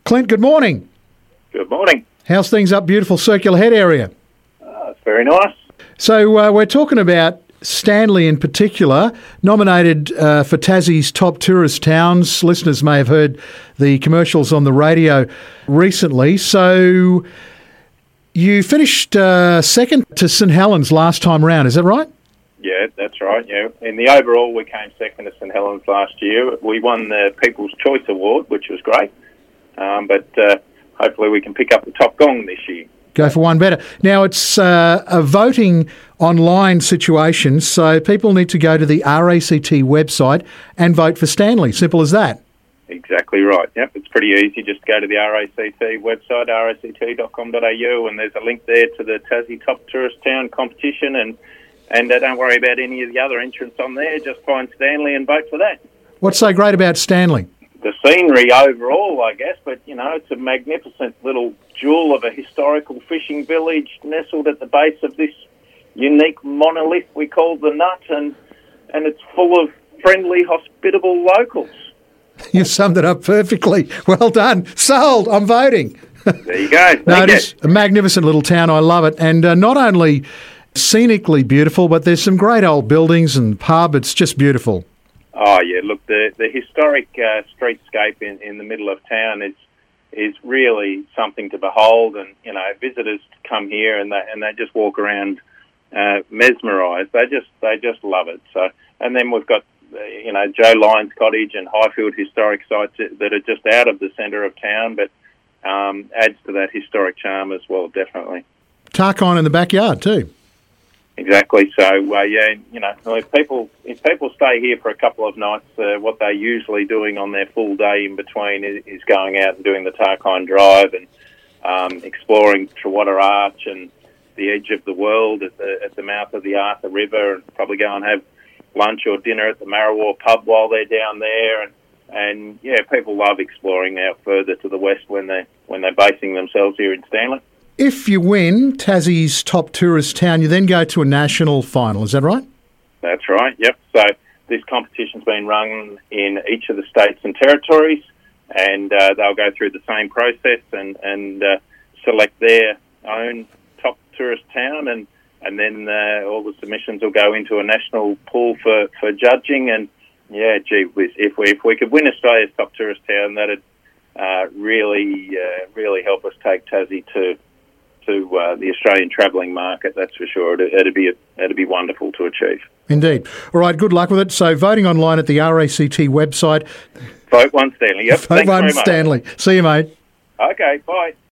Clint, good morning. Good morning. How's things up beautiful Circular Head area? It's very nice. So we're talking about Stanley in particular, nominated for Tassie's top tourist towns. Listeners may have heard the commercials on the radio recently. So you finished second to St Helens last time round, is that right? Yeah, that's right. Yeah, in the overall, we came second to St Helens last year. We won the People's Choice Award, which was great. But hopefully we can pick up the top gong this year. Go for one better. Now, it's a voting online situation, so people need to go to the RACT website and vote for Stanley. Simple as that. Exactly right. Yep, it's pretty easy. Just go to the RACT website, ract.com.au, and there's a link there to the Tassie Top Tourist Town competition. And don't worry about any of the other entrants on there. Just find Stanley and vote for that. What's so great about Stanley? The scenery overall, I guess, but, it's a magnificent little jewel of a historical fishing village nestled at the base of this unique monolith we call the Nut, and it's full of friendly, hospitable locals. You summed it up perfectly. Well done. Sold. I'm voting. There you go. No, it is a magnificent little town. I love it. And not only scenically beautiful, but there's some great old buildings and pub. It's just beautiful. Oh, yeah, look, the historic streetscape in the middle of town is really something to behold, and, visitors come here and they just walk around mesmerised. They just love it. So, and then we've got, Joe Lyons Cottage and Highfield historic sites that are just out of the centre of town, but adds to that historic charm as well, definitely. Tarkine in the backyard too. Exactly. So, if people stay here for a couple of nights, what they're usually doing on their full day in between is going out and doing the Tarkine Drive and exploring Trewater Arch and the edge of the world at the mouth of the Arthur River, and probably go and have lunch or dinner at the Marrawar pub while they're down there. And people love exploring out further to the west when they're basing themselves here in Stanley. If you win Tassie's top tourist town, you then go to a national final. Is that right? That's right, yep. So this competition's been run in each of the states and territories, and they'll go through the same process and select their own top tourist town, and then all the submissions will go into a national pool for judging. And, if we could win Australia's top tourist town, that'd really help us take Tassie to the Australian travelling market, that's for sure. It'd be wonderful to achieve. Indeed. All right, good luck with it. So voting online at the RACT website. Vote one Stanley. Yep. Vote one Stanley. See you, mate. Okay, bye.